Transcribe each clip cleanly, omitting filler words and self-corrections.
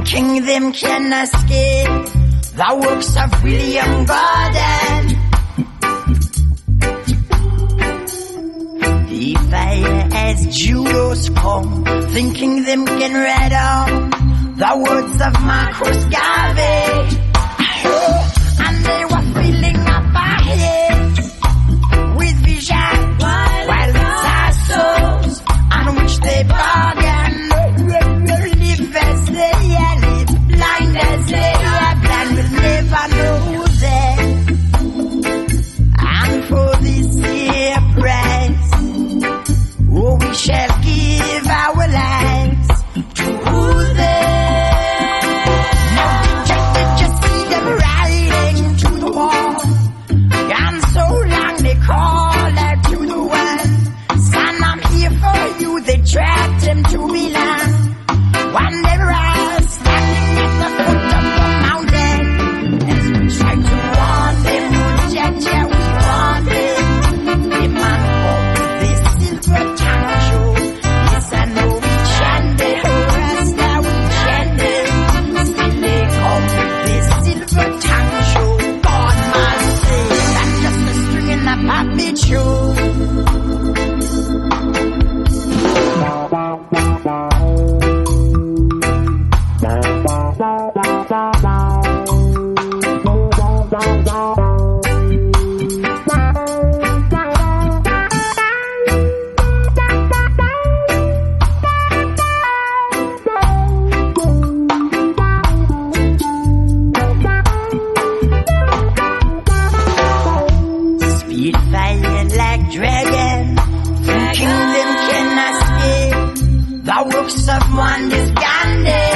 thinking them can escape the works of William Gordon. The fire as Judas come, thinking them can read on the words of Marcus Garvey. And they were filling up our heads with vision, while it's our souls on which they bargain. Live as they are, live blind as they are blind, will never know them. And for this dear price, oh, we shall give our lives to them. Now did you see them riding to the wall? And so long they call out to the world, son, I'm here for you. They trapped him to Milan. One day we're standing at the foot of the mountain, as we try to warn them, yeah, we want them. The man up the silver tongue show. Yes, I know we chant them, Rasta we chant them. Still they come with the silver tongue show. God must say, that's just a string in a puppet show. Speed flying like dragon, thinking them can escape the works of Mohandas Gandhi.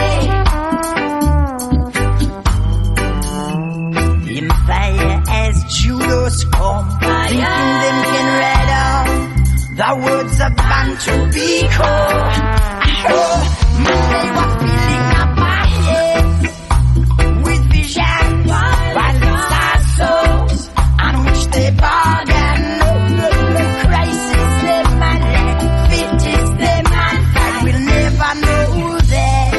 Them fire as Judas come, thinking them can read out the words of Bantu Biko. Man, they were filling up our heads with vision, while it's our souls on which they bargain. Christ is the man, fit is the man, that will never know them.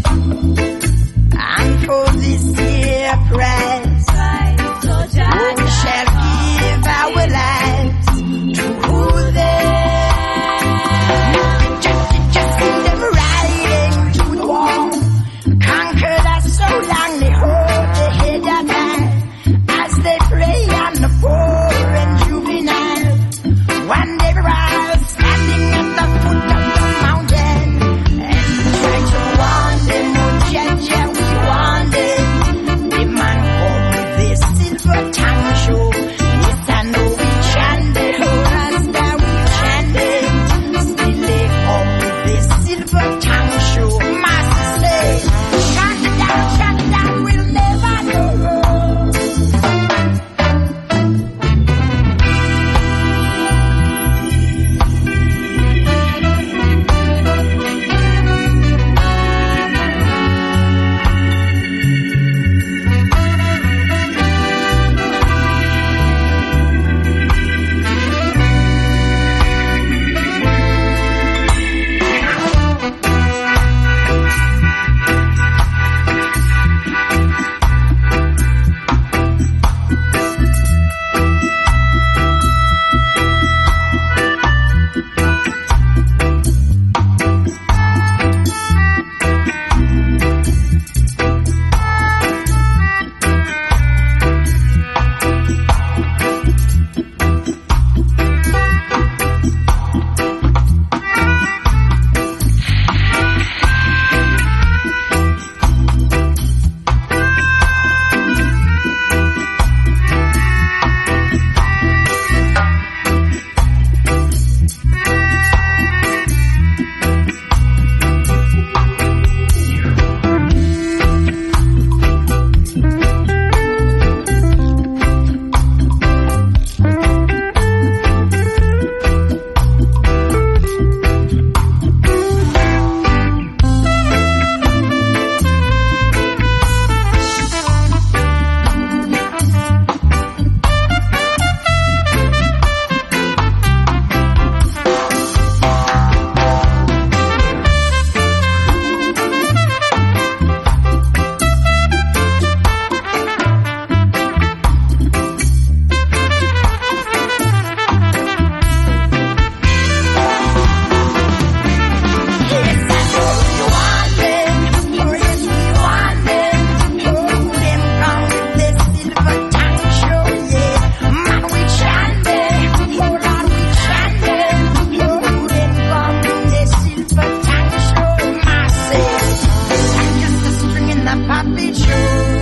And for this dear price, we shall give our lives to them. a puppet show.